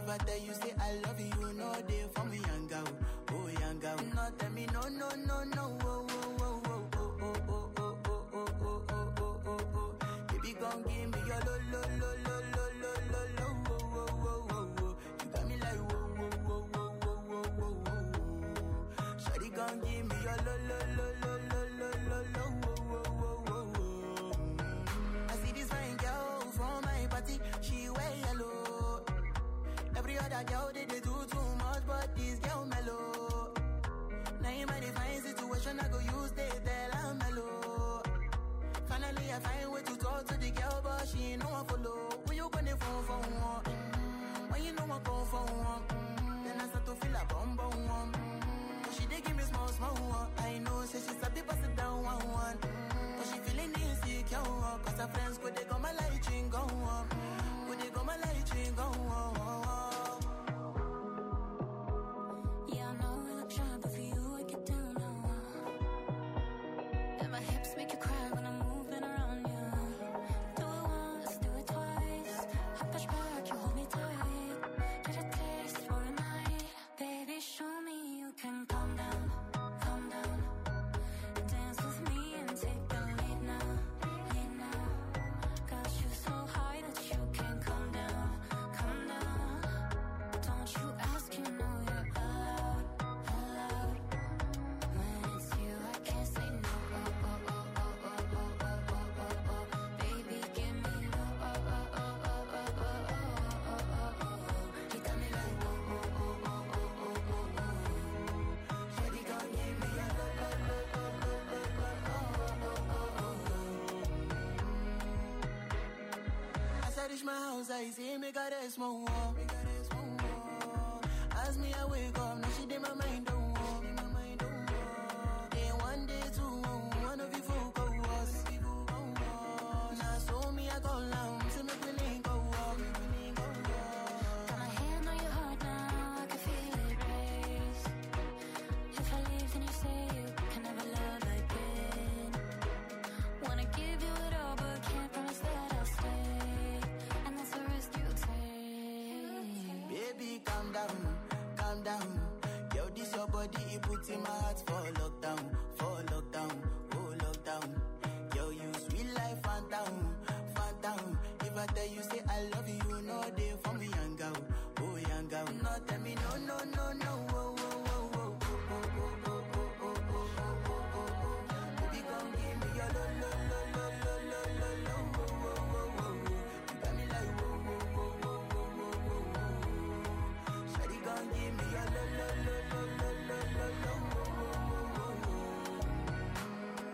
If I tell you say I love you, you know they for me young girl, oh young girl. No tell me no, no, no, no, oh, oh, oh, oh, oh, oh, oh, oh, oh, oh, oh, oh, oh, oh. Baby, gon' give me your lo, lo, lo, lo, lo, lo, lo, lo, oh, oh, oh, oh, oh. You got me like whoa, whoa, whoa, whoa, whoa, whoa, whoa, whoa. Shawty gon' give me your lo, lo, lo, lo, lo, lo, lo, lo, oh, oh, oh, oh, oh. I see this fine girl from my party, she wear yellow. Every other girl they do too much, but this girl mellow. Now in my divine situation, I go use they tell I'm mellow. Finally I find way to talk to the girl, but she ain't no one follow. When you gonna phone for one? When you know I go for one? Then I start to feel a bum bum one. But she dey give me small small one. I know say she's a bit pass down one. But she feeling insecure, cause her friends go they go my light ring go on. Go they go my light ring go on. I say make her rest more. As me I wake up, now she did my mind don't walk. Day one, day two, one of you focus. Now so me I go down, so make me link go up. Got my hand on your heart now, I can feel it race. If I leave then you say you can never love again. Wanna give you it all but can't promise that I'll stay. Baby, calm down, calm down. Yo, this your body, it puts in my heart for lockdown, oh lockdown. Yo, you sweet life, phantom, phantom. If I tell you say I love you, you know they for me young girl, oh young girl. No, tell me no, no, no, no, oh, oh, oh, oh, oh, oh, oh, oh, oh, oh, oh, oh, oh. Baby, come give me your lo, lo, lo, lo, lo, lo, lo, lo, oh, oh, oh, oh. You got me like whoa, whoa, whoa, whoa, whoa, whoa, whoa. Shawty gon' give me your lo, lo, lo, lo, lo, lo, lo, lo, oh, oh, oh, oh.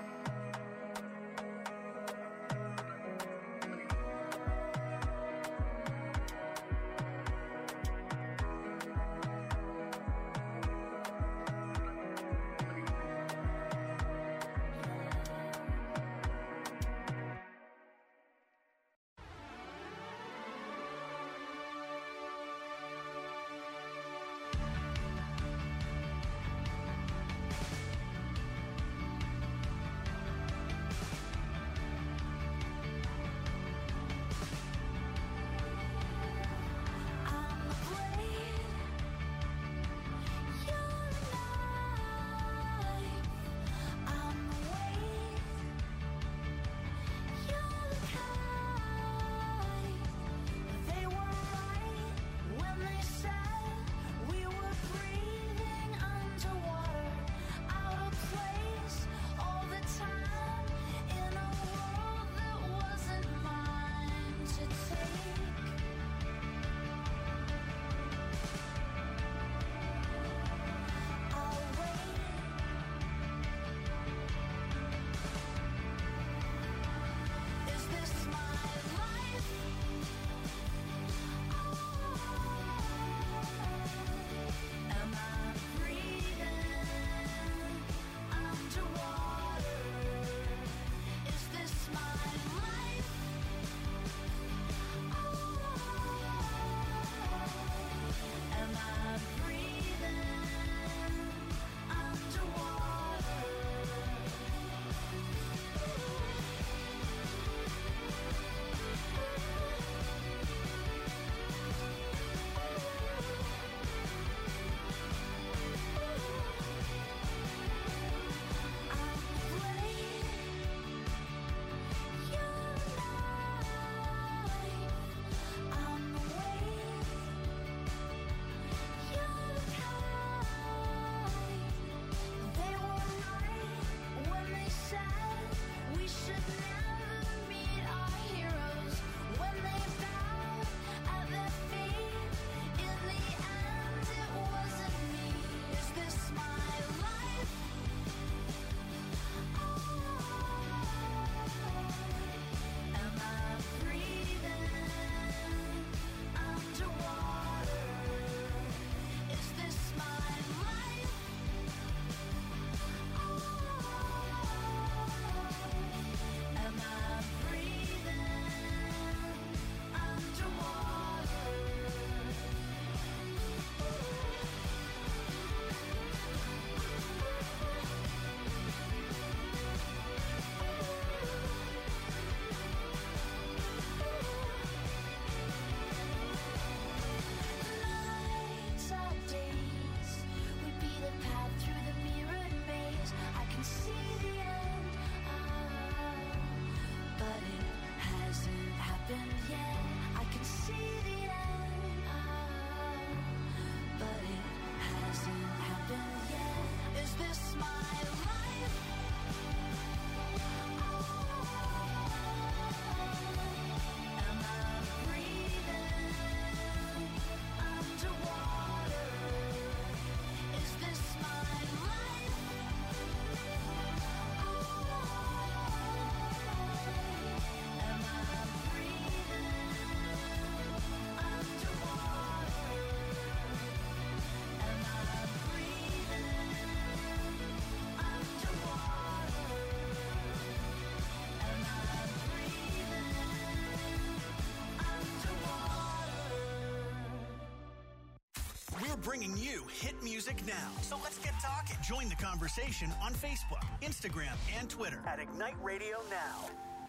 We're bringing you hit music now. So let's get talking. Join the conversation on Facebook, Instagram, and Twitter at Ignite Radio Now.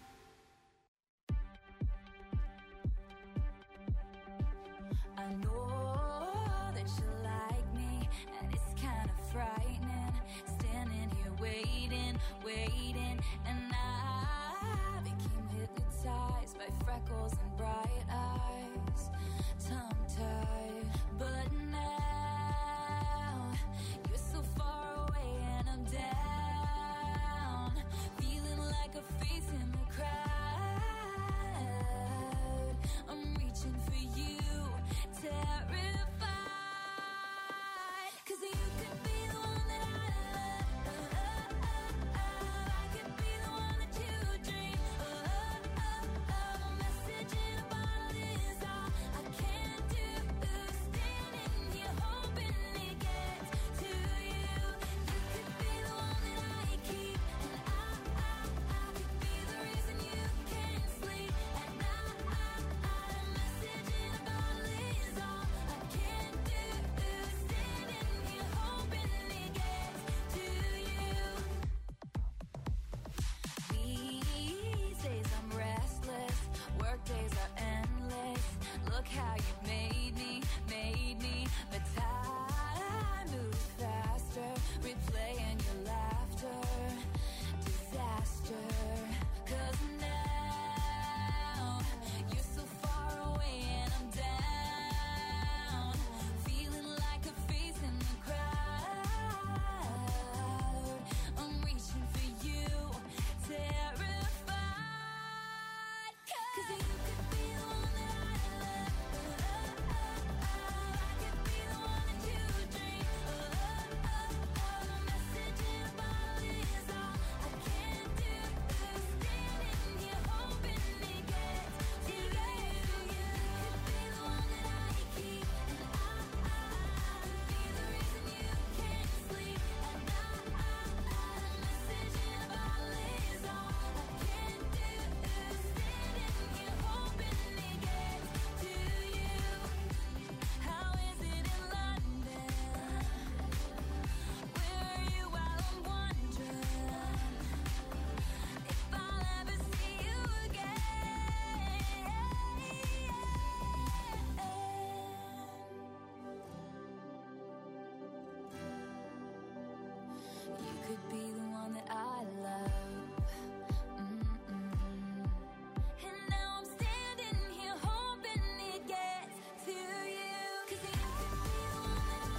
I know that you like me, and it's kind of frightening. Standing here waiting, and I became hypnotized by freckles and bright eyes, tongue-tied. But now you're so far away, and I'm down, feeling like a face in the crowd. I'm reaching for you, terrified, 'cause you could be the one that I love. I could be the one that you dream. A message in a bottle is all I can do. Standing here hoping it gets to you. You could be the one that I keep, and I could be the reason you can't sleep at night. A message in a bottle is all I can do. Standing here hoping it gets to you. These days I'm restless, work days are endless. Look how you made me, but time moves faster, replaying your laughter, disaster. 'Cause now you're so far away, and I'm down, feeling like a face in the crowd. I'm reaching for you, terrified, 'cause you could be the one that I love. I could be the one that you dream. A message in a bottle is all I can do. Standing here hoping it gets to you. You could be the one that I keep, and I could be the reason you can't sleep at night. A message in a bottle is all I can do. Standing here hoping it gets to you. How is it in London? Where are you while I'm wondering if I'll ever see you again? You could be the one that I love. And now I'm standing here hoping it gets to you. 'Cause you could be the one that I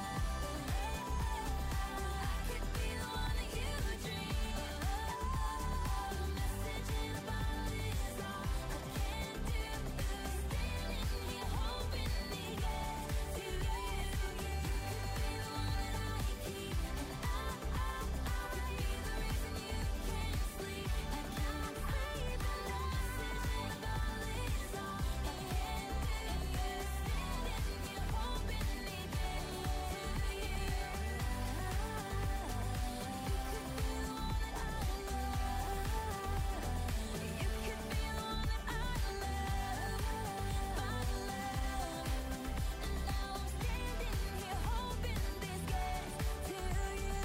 love. I could be the one that you dream. A message in a bottle is all I can do. Standing here hoping it gets to you. You could be the one that I keep, and I could be the reason you can't sleep at night. A message in a bottle is all I can do. Standing here hoping it gets to you. You could be the one that I love. You could be the one that I love, my love. And now I'm standing here hoping this gets to you.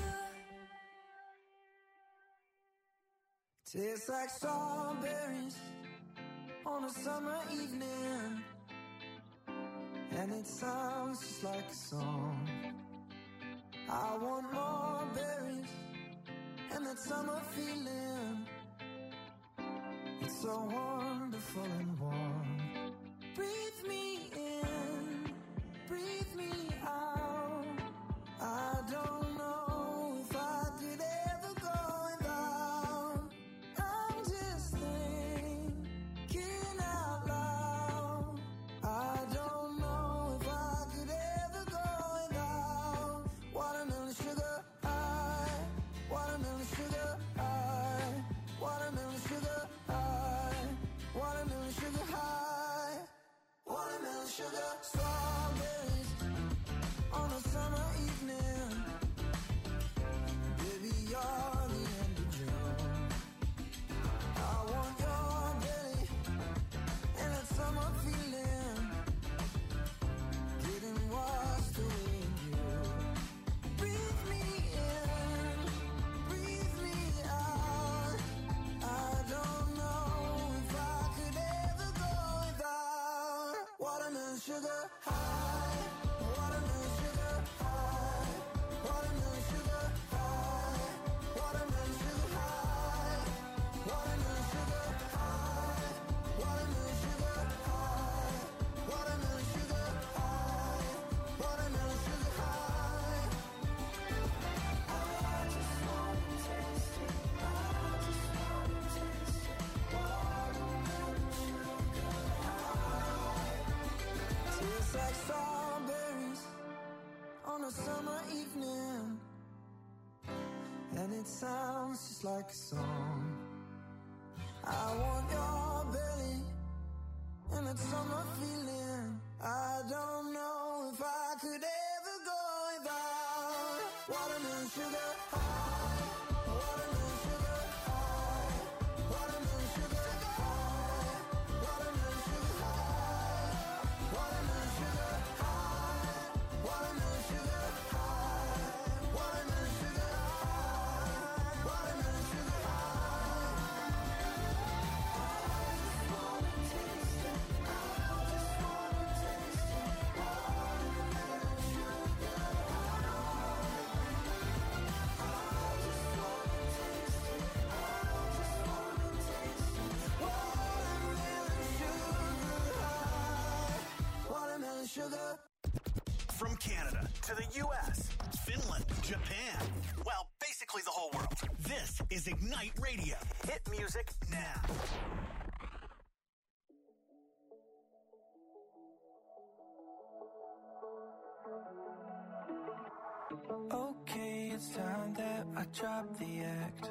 Tastes like strawberries on a summer evening, and it sounds just like a song. I want more berries and that summer feeling. It's so wonderful and warm. Breathe me in, breathe me out. I don't know if I could ever go without. I'm just thinking out loud. I don't know if I could ever go without. Watermelon sugar high, watermelon sugar high, watermelon sugar high, watermelon sugar high, watermelon sugar. Strawberries on a summer evening. Baby, you're the end of June. I want your belly and that summer feeling. Getting wild. Watermelon sugar high. Watermelon sugar high. Watermelon sugar high. Watermelon sugar high. Watermelon sugar high. Watermelon sugar high. Watermelon sugar high. Watermelon sugar high. I just wanna taste it. I just wanna taste it. Watermelon sugar high. Tastes like strawberries on a summer evening, and it sounds just like a song. I want your belly and that summer feeling. I don't know if I could ever go without watermelon sugar high. Watermelon sugar high. Watermelon sugar high. Watermelon sugar high. Watermelon sugar high. Watermelon sugar high. Watermelon sugar high. Watermelon sugar high. I just wanna taste it. I just wanna taste it. Watermelon sugar high. I just wanna taste it. I just wanna taste it. Watermelon sugar high. Watermelon sugar. From Canada to the U.S., Finland, Japan, well, basically the whole world. This is Ignite Radio. Hit music now. Okay, it's time that I drop the act.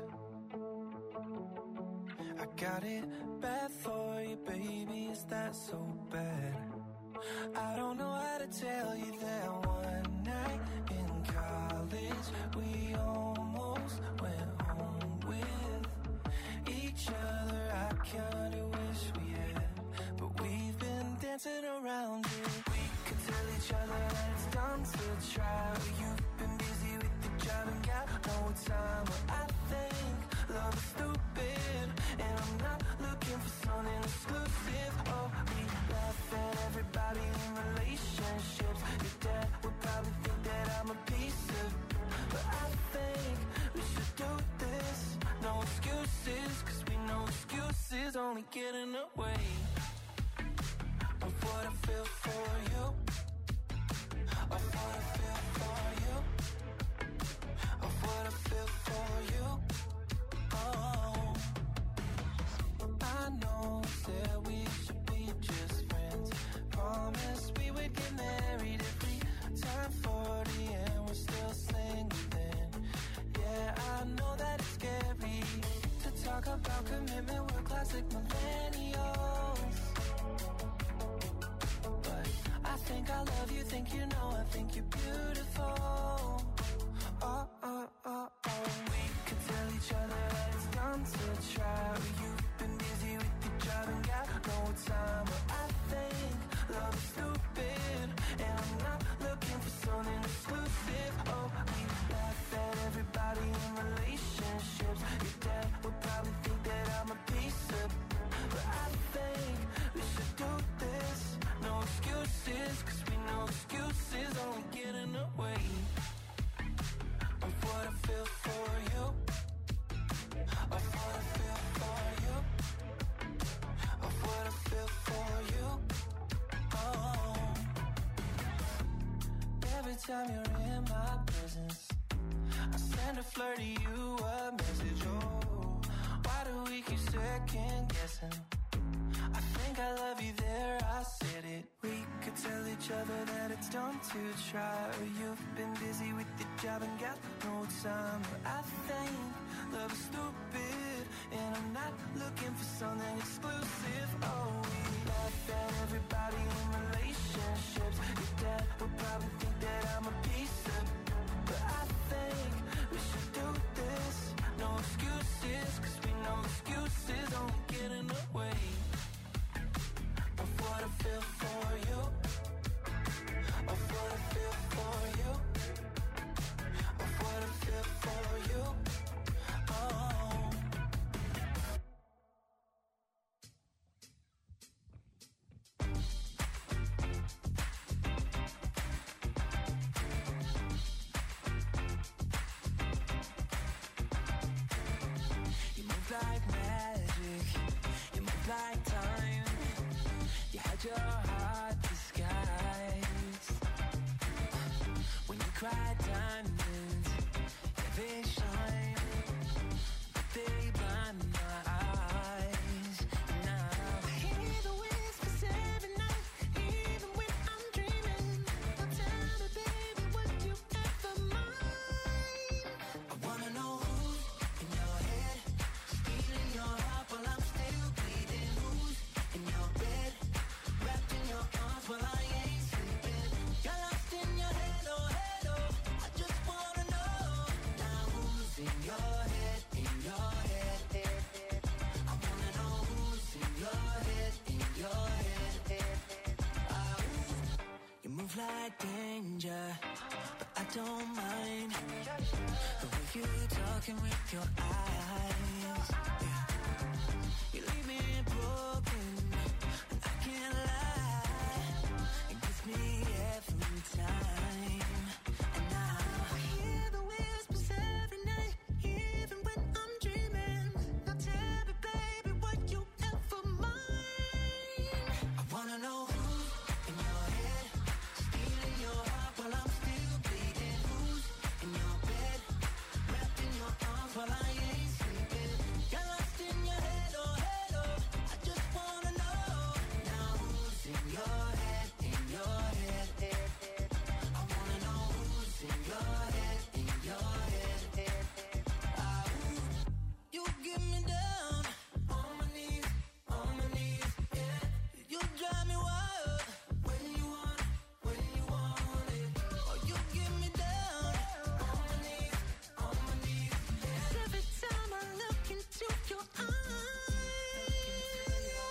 I got it bad for you, baby, is that so bad? I don't know how to tell you that one night in college we almost went home with each other. I kinda wish we had, but we've been dancing around it. We could tell each other that it's done to try. You've been busy with the job and got no time. But I think love is stupid, and I'm not looking for something exclusive. Oh, we laugh at everybody in relationships. Your dad would probably think that I'm a piece of, but I think we should do this. No excuses, cause we know excuses only get in the way of what I feel for you. Of what I feel for you. Of what I feel for you. Oh, I know that we should be just friends. Promised we would get married if we turned 40 and we're still single then. Yeah, I know that it's scary to talk about commitment. We're classic millennials, but I think I love you, think you know, I think you're beautiful. Oh, oh, oh, oh. We could tell each other that it's done to try. You've been busy with your job and got no time. But I think love is stupid, and I'm not looking for something exclusive. Oh, we laugh at everybody in relationships. Your dad would probably think that I'm a piece of, but I think we should do this. No excuses, cause we know excuses only get in the way of what I feel for you. Of what I feel for you. Of what I feel for you. Oh, every time you're in my presence, I send a flirty you a message. Oh, why do we keep second guessing? I think I love you there, I said it. We could tell each other that it's done to try. You've been busy with your job and got no time. But I think love is stupid, and I'm not looking for something exclusive. Oh, we laugh at everybody in relationships. Your dad would probably think that I'm a piece of, but I think we should do this. No excuses, cause we know excuses only get in the way of what I feel for you. Of what I feel for you. Of what I feel for you. Oh, like danger, but I don't mind the way you talking with your eyes. Yeah. You leave me broken, and I can't lie. It gets me every time. And now I hear the whispers every night, even when I'm dreaming. Now tell me, baby, what you ever mind. I wanna know who's in your head, stealing your heart while I'm still bleeding. Who's in your bed, wrapped in your arms while I ain't sleeping. Got lost in your head, oh head, oh. I just wanna know now who's in your head, in your head, head, head. I wanna know who's in your head, in your head, head, head. Ah, ooh. You get me down on my knees, yeah. You drive me wild when you want it. Oh, you get me down on my knees, yeah. Every time I look into your eyes,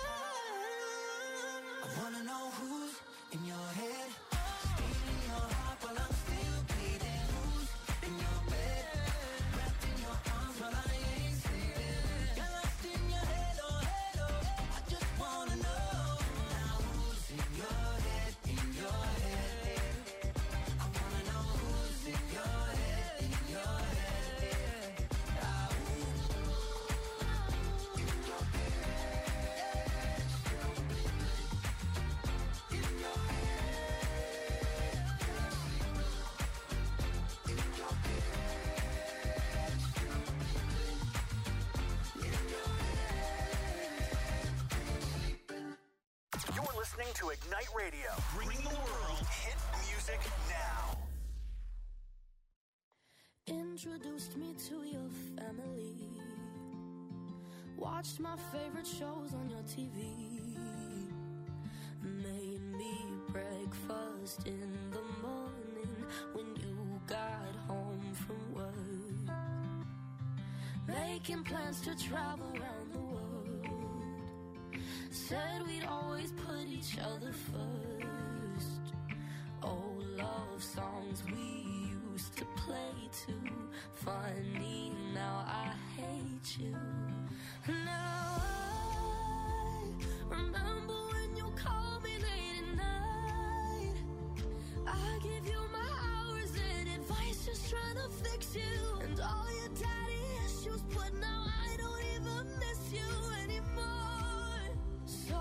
I wanna know who's in your head, stealing your heart while I'm still bleeding. Who's in your bed, wrapped in your arms while I ain't sleeping. Got lost in your head, oh head, oh. I just wanna know now who's in your head, in your head, head, head. I wanna know who's in your head, in your head, head. Ah, ooh. In your head, in your You're listening to Ignite Radio, bringing the world hit music now. Introduced me to your family. Watched my favorite shows on your TV. Made me breakfast in the morning when you got home from work. Making plans to travel around the world. Said we'd always put each other first. Old love songs we used to play too. Funny, now I hate you. Now I remember when you called me late at night. I give you my hours and advice, just trying to fix you. And all your daddy issues, but now I don't even miss you anymore. So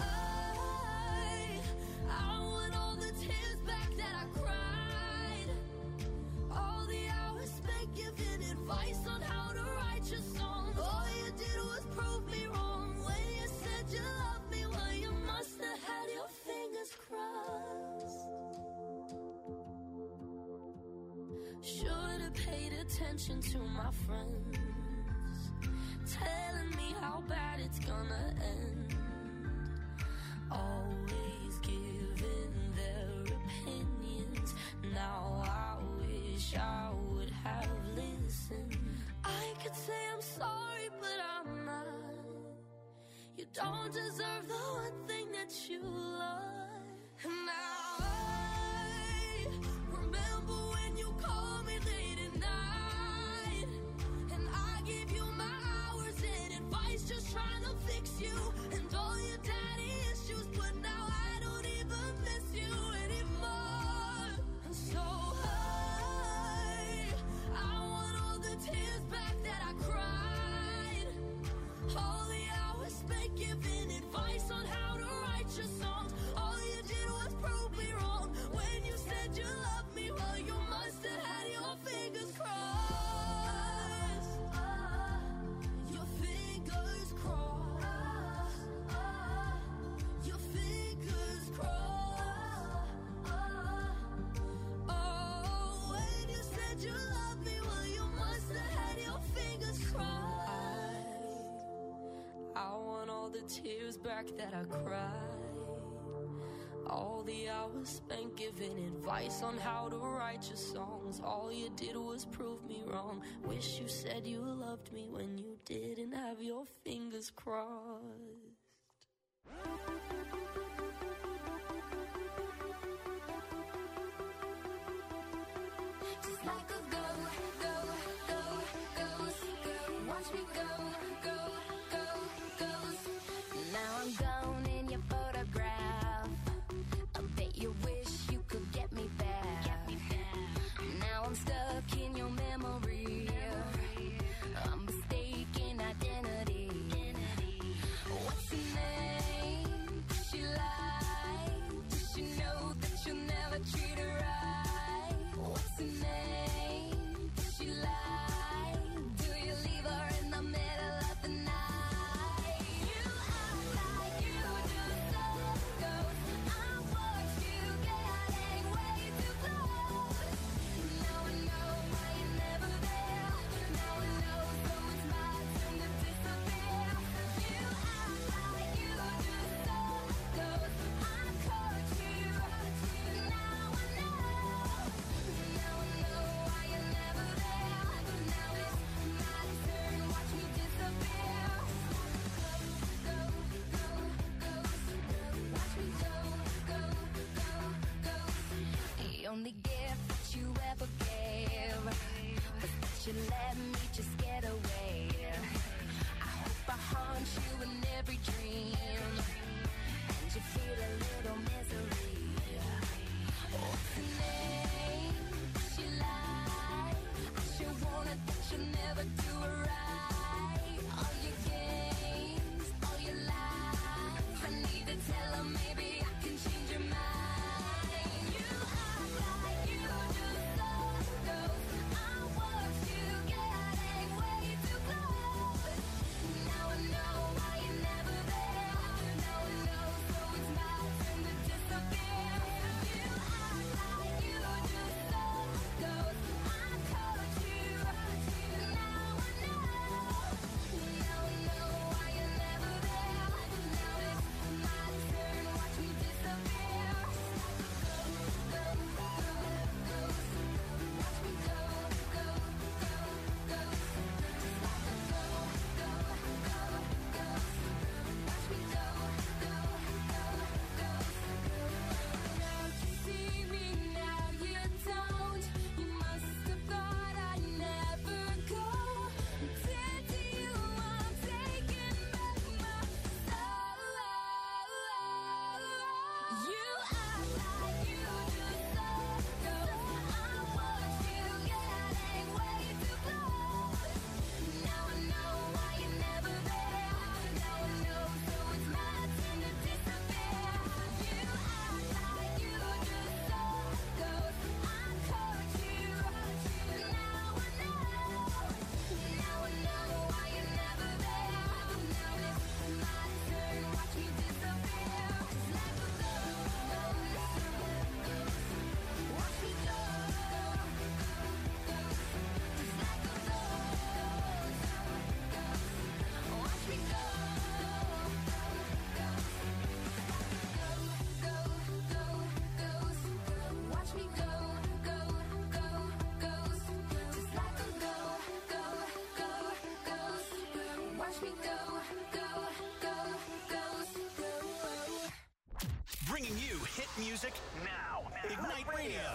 I want all the tears back that I cried. All the hours spent giving advice on how to write your songs. All you did was prove me wrong when you said you loved me. Well, you must have had your fingers crossed. Should have paid attention to my friends, telling me how bad it's gonna end. Always giving their opinions. Now I wish I would have listened. I could say I'm sorry, but I'm not. You don't deserve the one thing that you love. And now I remember when you called me late at night. And I gave you my hours and advice, just trying to fix you. And all your daddy issues, but now I don't even miss you anymore. And so I want all the tears back that I cried. All the hours spent giving advice on how to write your songs. All you did was prove me wrong when you said you loved me. Well, you must have had your fingers crossed. Your fingers crossed. Your fingers crossed. Oh, when you said you loved me, well, you must have had your fingers crossed. I want all the tears back that I cried. All the hours spent giving advice on how to write your songs. All you did was prove me wrong. Wish you said you loved me when you didn't have your fingers crossed. 106.9 just like a ghost. Watch me go. Now I'm gone in your photograph. I bet you wish you could get me back. Now I'm stuck in your memory. I'm mistaken identity. What's her name? Does she lie? Does she know that you'll never treat her right? What's her name? Does she lie? Do you leave her in the middle of the night? You act like you just don't go. I watch you getting way too close. Now I know why you're never there. Now I know, so it's my turn to disappear. You act like you just don't go. I caught you. Now I know. Now I know why you're never there. Now it's my turn. Watch me disappear. Go. Watch me go. The only gift that you ever gave was that you let me just get away. I hope I haunt you in every dream, and you feel a little misery. What's her name? Does she lie? I sure wanted that you'll never do it right. All your games, all your lies. I need to tell her maybe I can change your mind. You act like you just don't go. I watched you getting way too close. Now I know why you're never there. Now I know, so it's my turn to disappear. You act like you just don't go. I caught you. Now I know. Now I know why you're never there. Now it's my turn. Watch me disappear. Watch me go. Now you see me, now you don't. You must have thought I'd never go. Dead to you, I'm taking back my soul. You act like you just don't go. I watched you getting way too close. Now I know why you're never there. Now I know, so it's my turn to disappear. You act like you just don't go. I caught you. Now I know. Now I know why you're never there. Now it's my turn. Watch me disappear. Just like a ghost. Watch me go. Just like a ghost. Watch me go. Watch me go, ghost. Just like a ghost. Watch me go, ghost. Bringing you hit music now. Ignite Radio.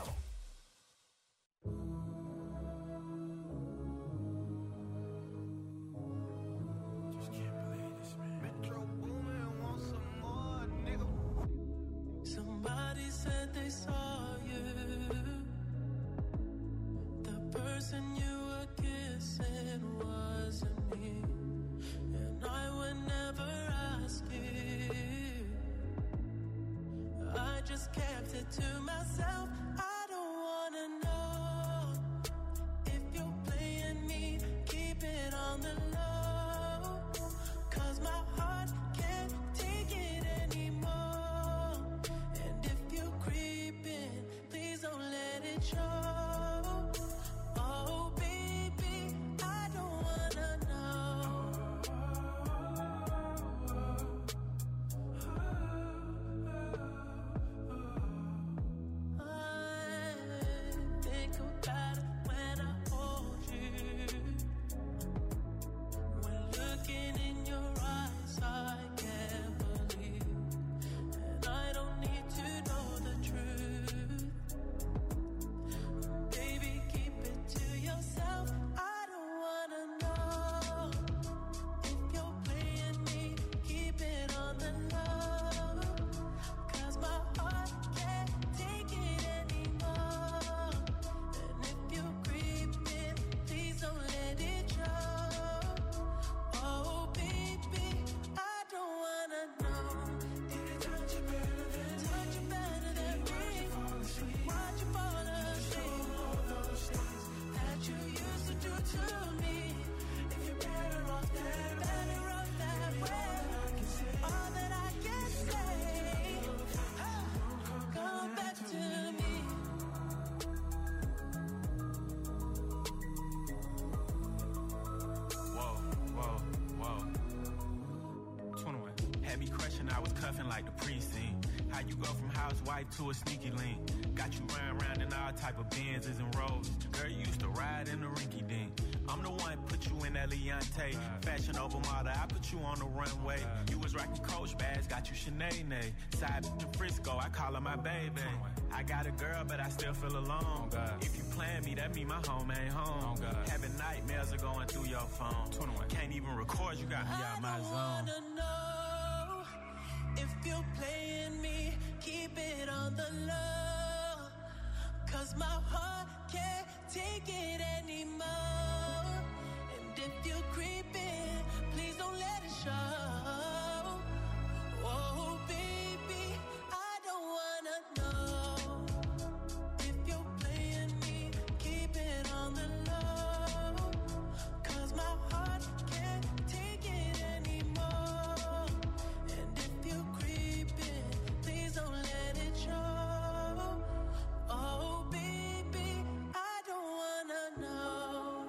Just can't believe this, man. Metro Boomin want some more, nigga. Somebody said they saw you. The person you were kissing wasn't me, and I would never ask you. I just kept it to myself. I don't wanna know if you're playing me. Keep it on the low, 'cause my heart can't take it anymore. And if you're creeping, please don't let it show. Oh baby, I don't wanna know. I think about it when I hold you. When looking in your eyes, I can't believe. And I don't need to know the truth. wife to a sneaky link. Got you round in all type of Benzes and Rolls. Girl, you used to ride in the rinky dink. I'm the one put you in that Leontay. Fashion over model, I put you on the runway. You was rocking Coach bags, got you Sinead. Side to Frisco, I call her my baby. I got a girl, but I still feel alone. If you plan me, that mean my home ain't home. Having nightmares are going through your phone. Can't even record, you got me out my zone. I wanna know if you're playing me, keep it on the low. 'Cause my heart can't take it anymore. And if you're creeping, please don't let it show. Oh, baby, I don't wanna know if you're playing me, keep it on the low. 'Cause my heart can't take it anymore. And if you're creeping, please don't let it show. Oh, baby, I don't wanna know.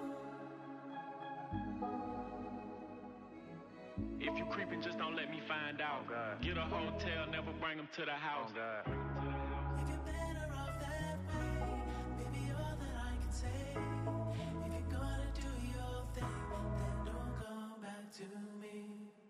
If you creeping, just don't let me find out. Get a hotel, never bring them to the house. If you're better off that way, baby, all that I can say. If you're gonna do your thing, then don't come back to me.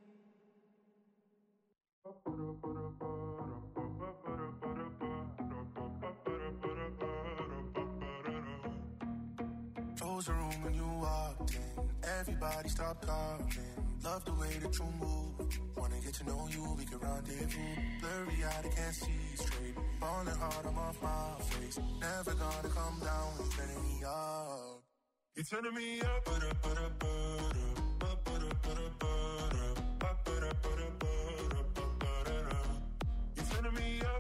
Close the room when you walked in. Everybody stop talking. Love the way that you move. Wanna get to know you, we can rendezvous. Blurry eyed, I can't see straight. Falling hard, I'm off my face. Never gonna come down, you're turning me up. You're turning me up, You're turning me up,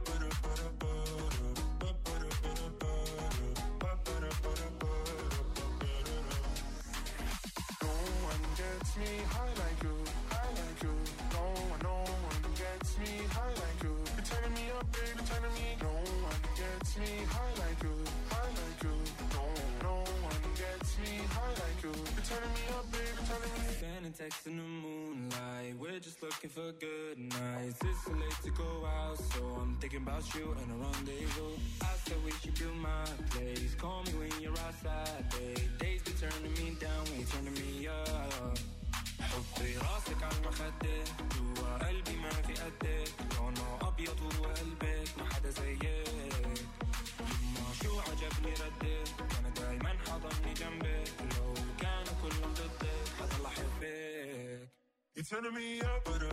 No one gets me high like you, high like you. No one gets me high like you. You're turning me up, baby, turning me. No one gets me high like you, high like you. No one gets me high like you. You're turning me up, baby, turning me. Sending texts in the moonlight. We're just looking for good nights. It's so late to go out, so I'm thinking about you and a rendezvous. I said we should build my place. Call me when you're outside, babe. Days be turning me down, we turning me up. حطي راسك على المخدة جوا قلبي ما في قدك لونه أبيض وقلبك ما حدا زيك يما شو عجبني ردك أنا دايما حضني جنبك لو كانوا كلهم ضدك حضل أحبك You're turning me up, You're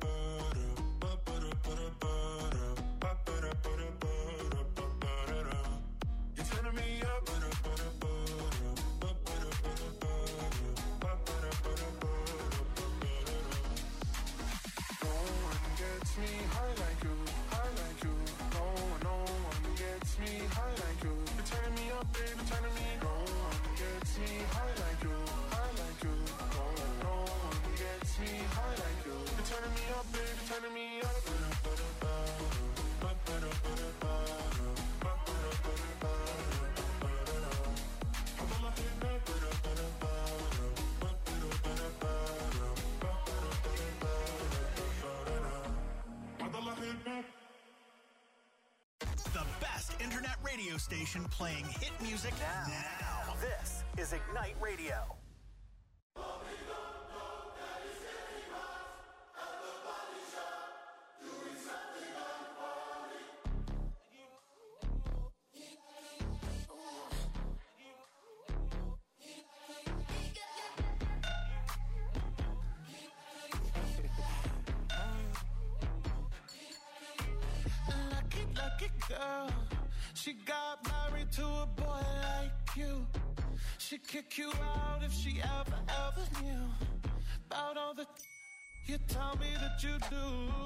turning me up, No one gets me high like you, high like you. No one gets me high like you. You're turning me up, baby, turning me. No one gets me high like you, high like you. No one gets me high like you. You're turning me up, baby, turning me up. The best internet radio station playing hit music now. This is Ignite Radio. Lucky girl, she got married to a boy like you. She'd kick you out if she ever knew about all the you tell me that you do.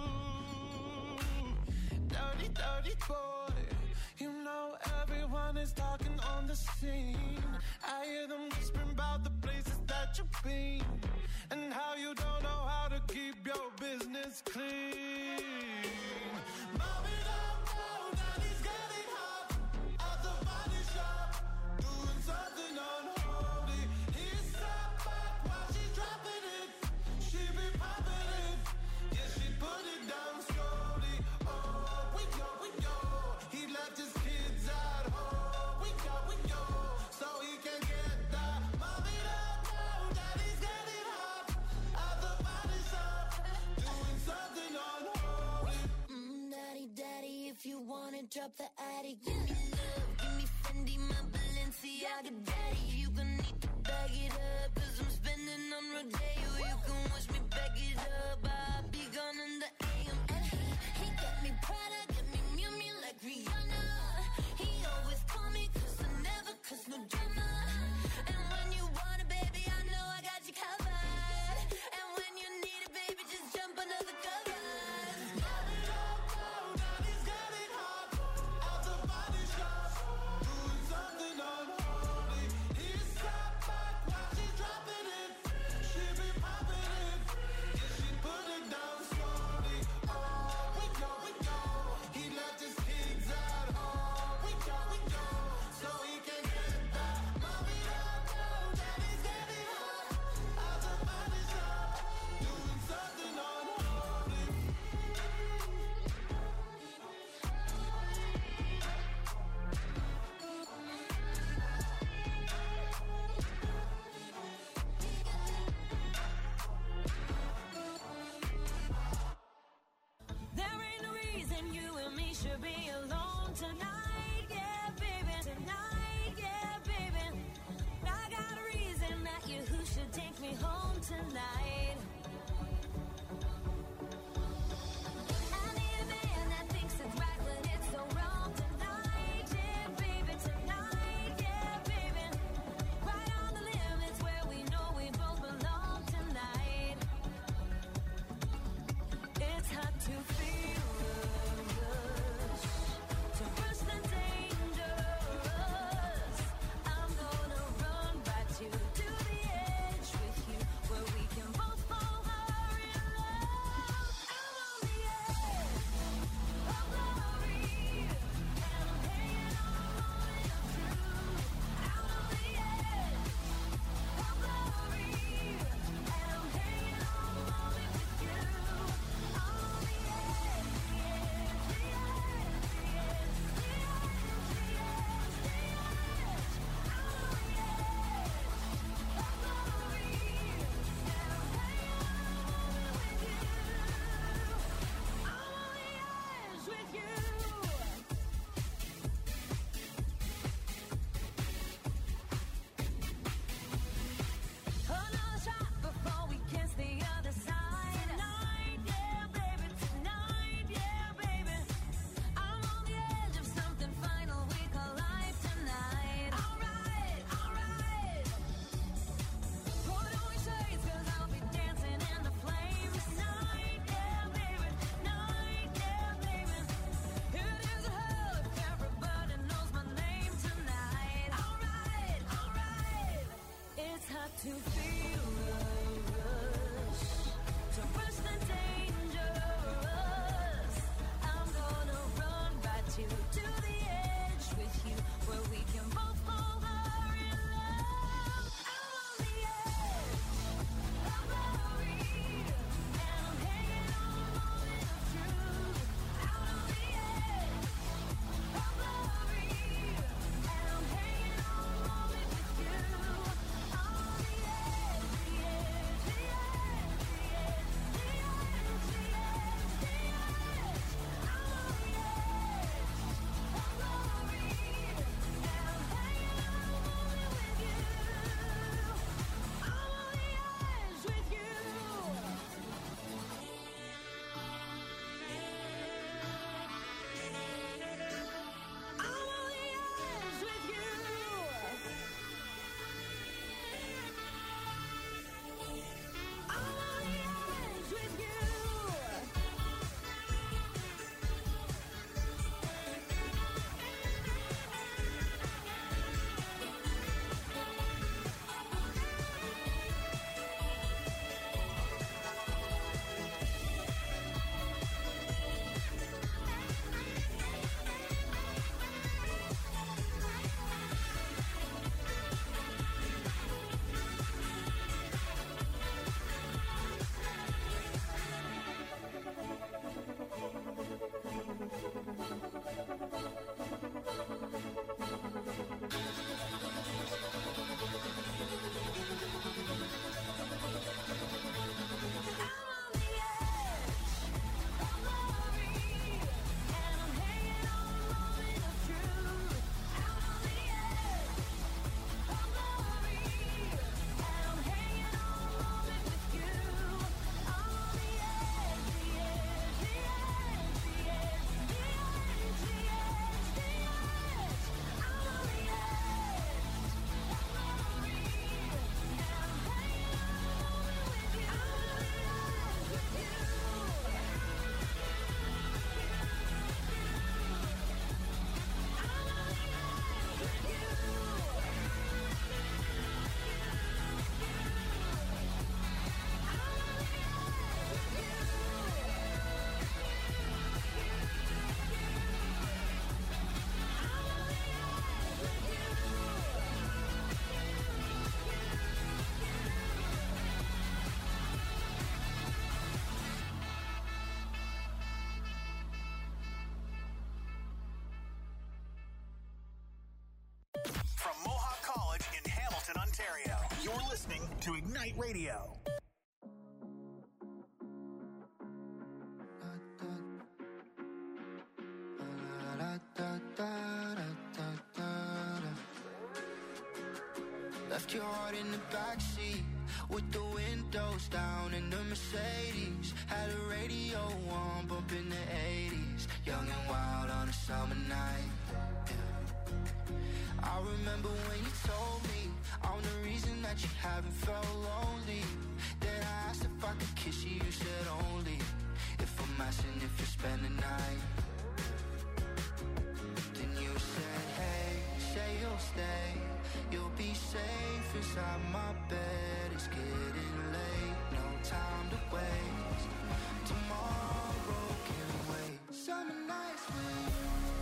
Dirty, dirty boy. You know everyone is talking on the scene. I hear them whispering about the places that you've been and how you don't know how to keep your business clean. Mommy don't know that he's getting hot at the body shop, doing something unholy. He sat back while she's dropping it. She be popping it, yeah, she put it down slowly. Oh, we go, drop the attic. Give me love, give me Fendi, my Balenciaga daddy. You gon' need to bag it up, cause I'm spending on Rodeo. You can wish me back it up, I'll be gone in the AM. And he got me Prada, got me Miu Miu like Rihanna. He always call me cause I never cause no drama. And when you want it, baby, I know I got you covered. And when you need it, baby, just jump under the covers. She be popping it, yeah, she put listening to Ignite Radio. Left your heart in the backseat with the windows down in the Mercedes. Had a radio on, bumping the 80s. Young and wild on a summer night. Yeah. I remember when you told me I'm the reason that you haven't felt lonely. Then I asked if I could kiss you, you said only if I'm asking if you spend the night. Then you said, hey, say you'll stay. You'll be safe inside my bed. It's getting late, no time to waste. Tomorrow can wait. Summer nights with you.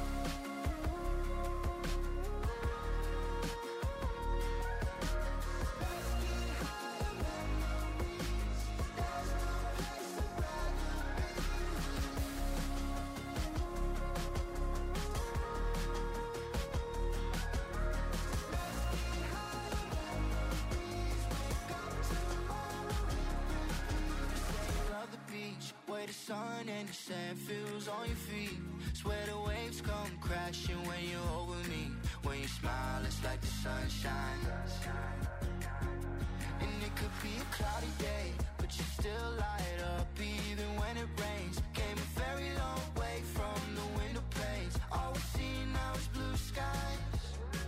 Let's get higher memories. There's no place I'd rather be where the sun and the sand feels on your feet. Swear the waves come crashing when you're over me. When you smile, it's like the sunshine. And it could be a cloudy day, but you still light up even when it rains. Came a very long way from the window panes. All we see now is blue skies.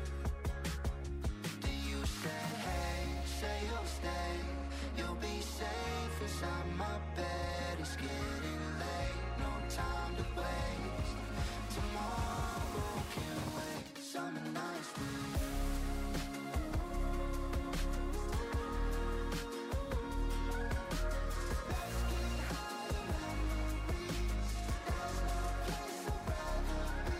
Then you said, hey, say you'll stay. You'll be safe inside my bed. It's getting late, no time to waste. Tomorrow can wait. Summer nights with you. Let's get higher memories. There's no place I'd rather be.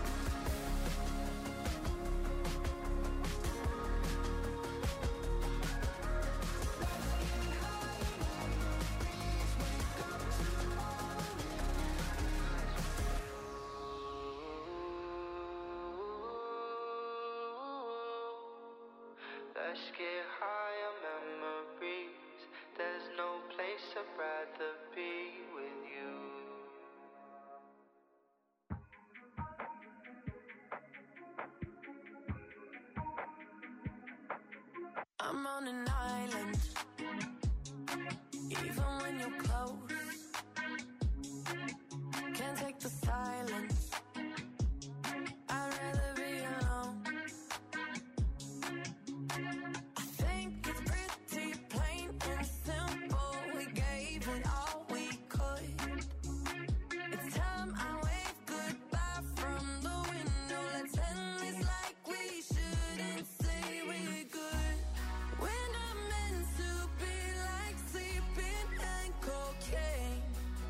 Let's get higher memories. Wake up tomorrow. Let's get higher memories. There's no place I'd rather be with you. I'm on an island, even when you're close. Can't take the silence. I'd rather be alone. I think it's pretty plain and simple. We gave it all we could. It's time I wave goodbye from the window. Let's end this like we shouldn't say we're good. We're not meant to be like sleeping and cocaine.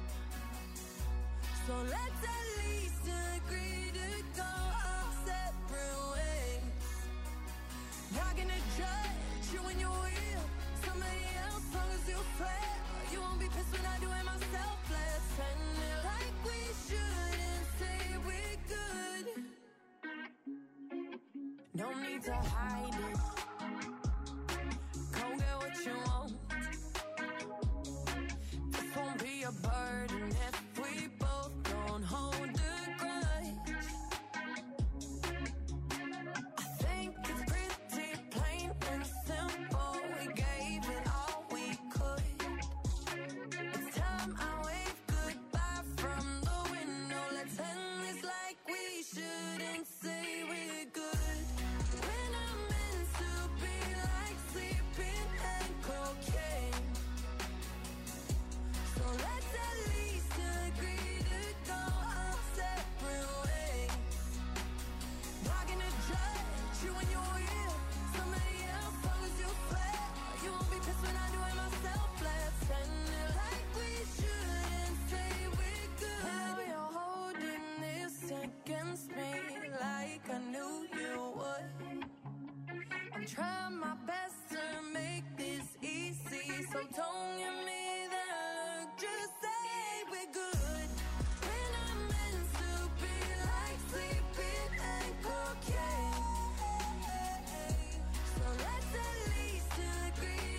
So let's at least agree to go our separate ways. Not gonna judge you when you're with somebody else, long as you swear. You won't be pissed when I do it myself. Let's end it like we shouldn't say we're good. No need to hide it. Go get what you want. This won't be a burden if we both don't hold a grudge. I think it's pretty plain and simple. We gave it all we could. It's time I wave goodbye from the window. Let's end this like we shouldn't say we're good. We're not meant to be like sleeping and cocaine. So let's at least agree to go our separate ways. Not gonna judge you when you're with somebody else, long as you swear. You won't be pissed when I do it myself. Let's end it like we shouldn't say we're good. No need to hide it. Go get what you want. This won't be a burden if we both don't hold a grudge. I think it's pretty plain and simple. We gave it all we could. It's time I wave goodbye from the window. Let's end this like we shouldn't say we're good. We're not meant to be like sleeping and cocaine. So let's at least agree to go our separate ways. Not gonna judge you when you're with somebody else, long as you swear. You won't be pissed when I do it myself. Let's end it like we shouldn't say we're good. Now you're holding this against me like I knew you would. I'm trying my best to make this easy, so don't give me that look. Just say we're good. We're not meant to be like sleeping and cocaine. So let's at least agree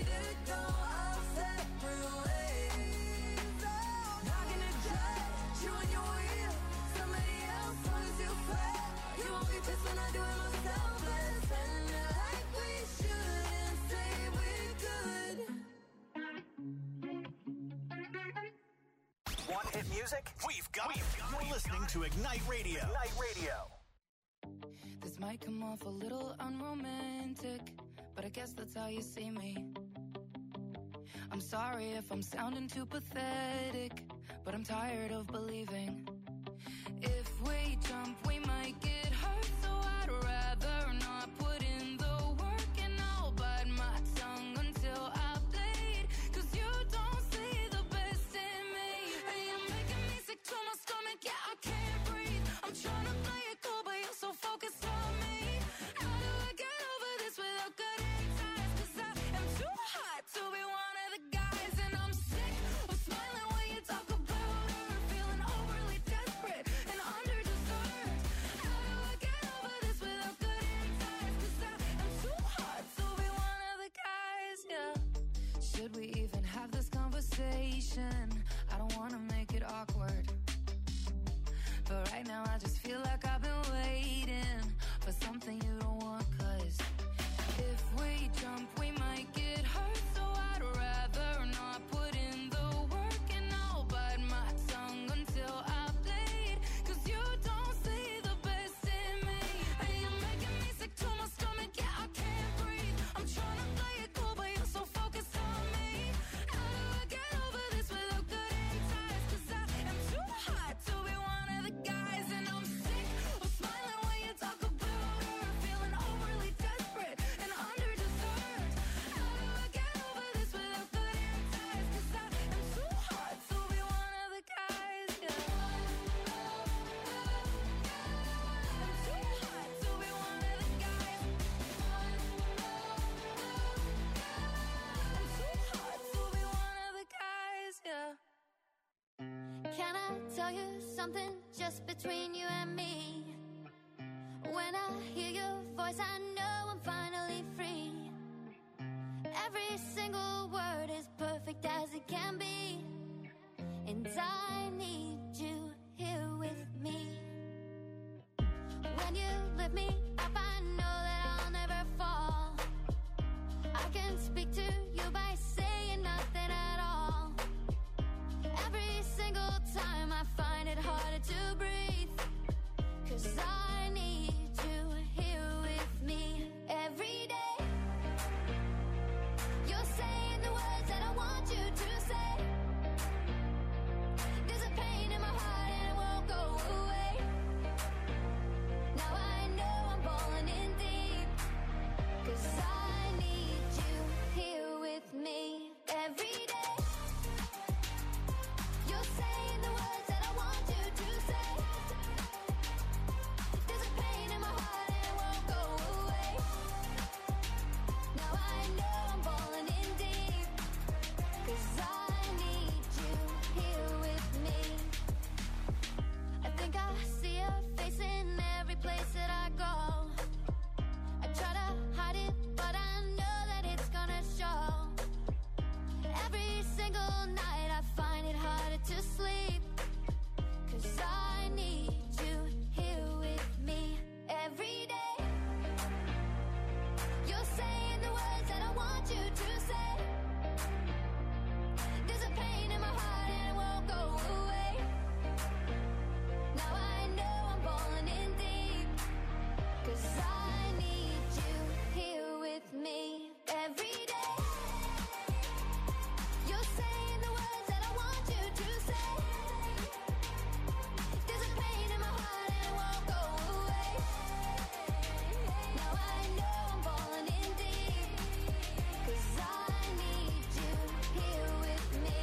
Want hit music? We've got it. You're listening to Ignite Radio. Ignite Radio. This might come off a little unromantic, but I guess that's how you see me. I'm sorry if I'm sounding too pathetic, but I'm tired of believing. If we jump, we might get hurt, so I'd rather not put in the work, and I'll bite my tongue until I bleed, 'cause you don't see the best in me. And you're making me sick to my stomach, yeah, I can't breathe. I'm trying to play it cool, but you're so focused on me. How do I get over this without cutting ties? 'Cause I am too hot to be one of the guys, and I'm sick of smiling when you talk about her, feeling overly desperate and underdeserved. How do I get over this without cutting ties? 'Cause I am too hot to be one of the guys, yeah. Should we even have this conversation? I don't wanna make it awkward, but right now I just feel like I've been waiting for something you don't want, 'cause if we jump, we might get hurt, so I'd rather not put in the work, and I'll bite my tongue until I bleed, 'cause you don't see the best in me. And you're making me sick to my stomach, yeah, I can't breathe. I'm trying to play it cool, but you're so focused on me. How do I get over this without cutting ties? 'Cause I am too hot to be one of the guys, and I'm sick of smiling when you talk about her, feeling overly desperate and underdeserved. How do I get over this without cutting ties? 'Cause I am too hot to be one of the guys, yeah. I'm too hot to be one of the guys. I'm too hot to be one of the guys, yeah. Can I tell you something just between you and me? When I hear your voice, I know I'm finally free. Every single word is perfect as it can be, and I need you here with me. When you lift me up, I know that I'll never fall. I can speak to you by saying nothing at all. Every single time I find it harder to breathe, 'cause I need you here with me every day. You're saying the words that I want you to say. There's a pain in my heart and it won't go away. Now I know I'm falling in deep, 'cause I need you here with me every day. You're saying the words that I want you to say. There's a pain in my heart and it won't go away. Now I know I'm falling in deep, 'cause I need you here with me. I think I see your face in every place that I go. I try to hide it, but I know that it's gonna show. Every single night I find it harder to sleep, 'cause I need you here with me every day. You're saying the words that I want you to say. There's a pain in my heart and it won't go away. Now I know I'm falling in deep, 'cause I need you here with me every day. You're saying the words that I want you to say. There's a pain in my heart and it won't go away. Now I know I'm falling in deep, 'cause I need you here with me.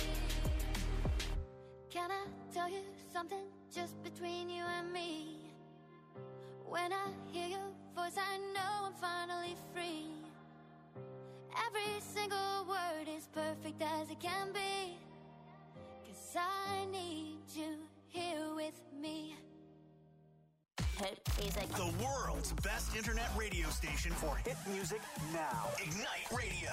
Can I tell you something just between you and me? When I hear your voice, I know I'm finally free. Every single word is perfect as it can be, 'cause I need you here with me. Hit music. The world's best internet radio station for hit music now. Ignite Radio.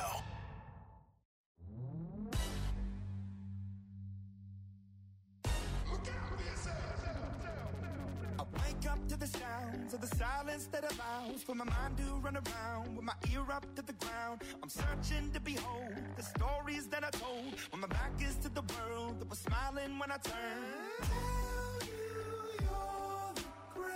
I wake up to the the sounds of the silence that allows for my mind to run around with my ear up to the ground. I'm searching to behold the stories that I told when my back is to the world that was smiling when I turned. Tell you you're the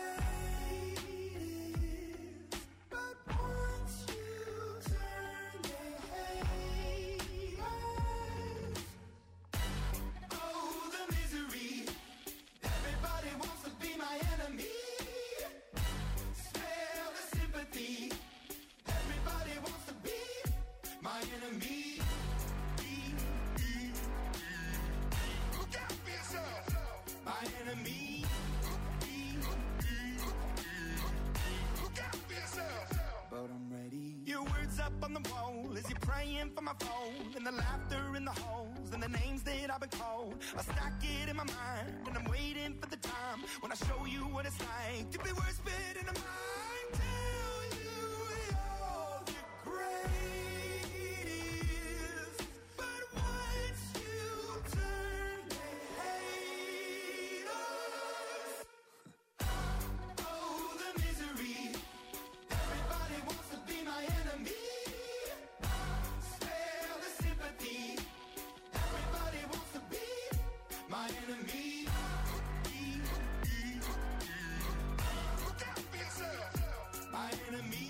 greatest, but once you turn, they hate us. Oh, the misery. Everybody wants to be my enemy. Smell the sympathy. Everybody wants to be my enemy. Look out for yourself. My enemy. Look out for yourself. But I'm ready. Your words up on the wall as you're praying for my phone, and the laughter in the halls and the names that I've been called. I stack it in my mind and I'm waiting for the time when I show you what it's like to be worse fit in a mind. Tell you you're the greatest, but once you turn, they hate us. Oh, the misery. Everybody wants to be my enemy. Spare the sympathy. Everybody wants to be my enemy. Look out for yourself. My enemy.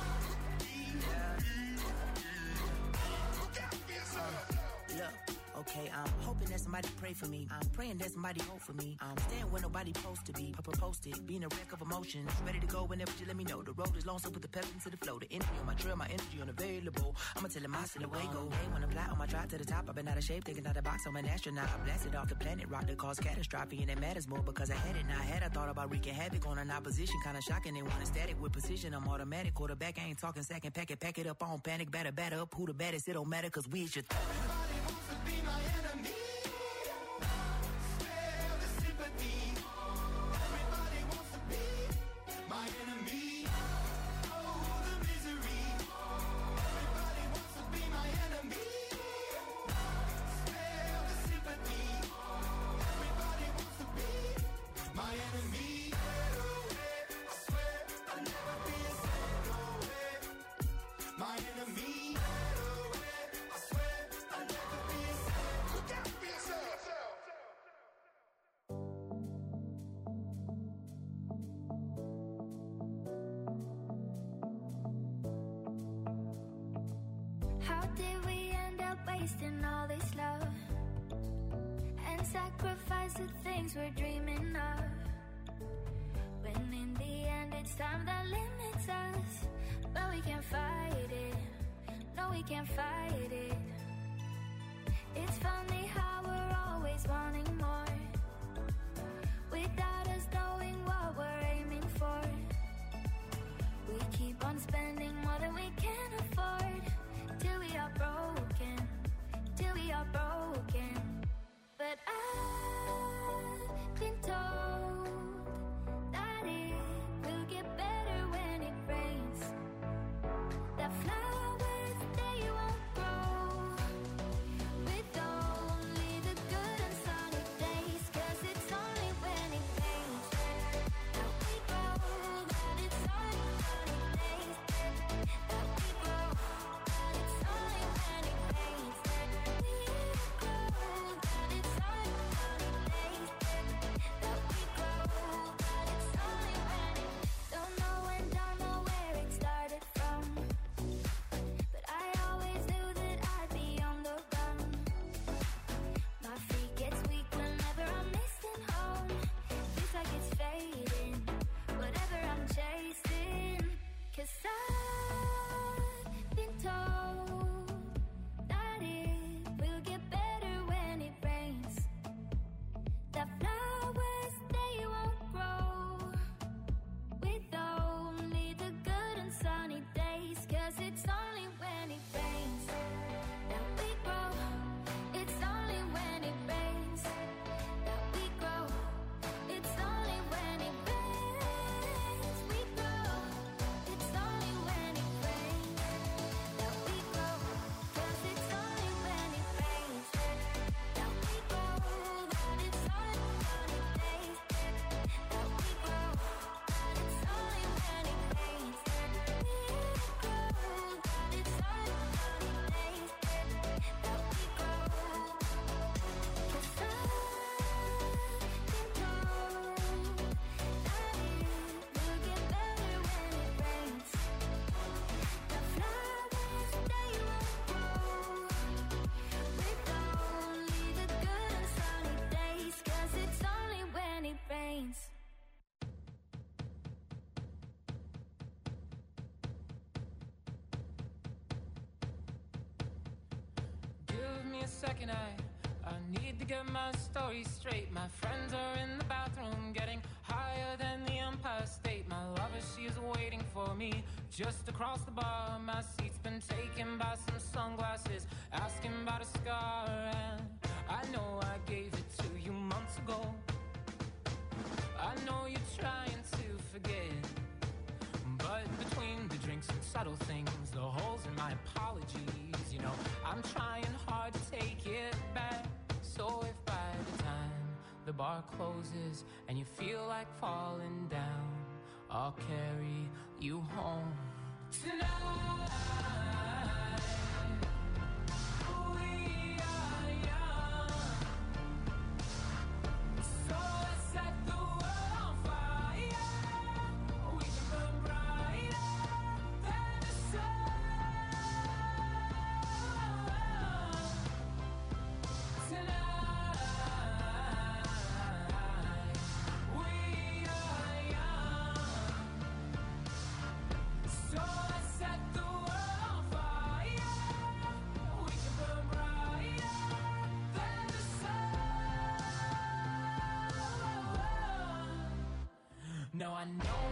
Look out for yourself. Look, okay, I'm hoping that somebody pray for me. I'm praying that somebody hope for me. I'm staying where nobody supposed to be. Posted, being a wreck of emotions. Ready to go whenever you let me know. The road is long, so put the pep into the flow. The energy on my trail, my energy unavailable. I'ma tell him I still away go. Hey, when I fly on my drive to the top, I've been out of shape, taking out the box. I'm an astronaut. I blasted off the planet, rock that caused catastrophe, and it matters more because I had it. Now I had, I thought about wreaking havoc on an opposition, kind of shocking. They want a static with precision. I'm automatic, quarterback. I ain't talking second, pack it up on panic, batter up. Who the baddest? It don't matter, cause we is your Everybody wants to be my enemy. Spare the sympathy. Everybody wants to be my enemy. Oh, the misery. Everybody wants to be my enemy. Spare the sympathy. Everybody wants to be my enemy. I swear I'll never be a my enemy. I swear I'll never be a look out for yourself. How did we end up wasting all this love and sacrifice the things we're dreaming of? When in the end it's time that limits us, but we can't fight it. No, we can't fight it. It's funny how we're always wanting more without us knowing what we're aiming for. We keep on spending more than we can afford till we are broken, till we are broken. But I've been told that it will get better when it rains. That flowers, they won't grow with only a second, I need to get my story straight. My friends are in the bathroom getting higher than the Empire State. My lover, she is waiting for me just across the bar. My seat's been taken by some sunglasses, asking about a scar. And I know I gave it to you months ago. I know you're trying to forget, but between the drinks and subtle things, the holes in my apologies, you know, I'm trying hard to take it back. So if by the time the bar closes and you feel like falling down, I'll carry you home tonight. We are young, so let's set the world on fire. We can burn brighter than the sun tonight. We are young, so let's set the world on fire. We can burn brighter than the sun. Now I know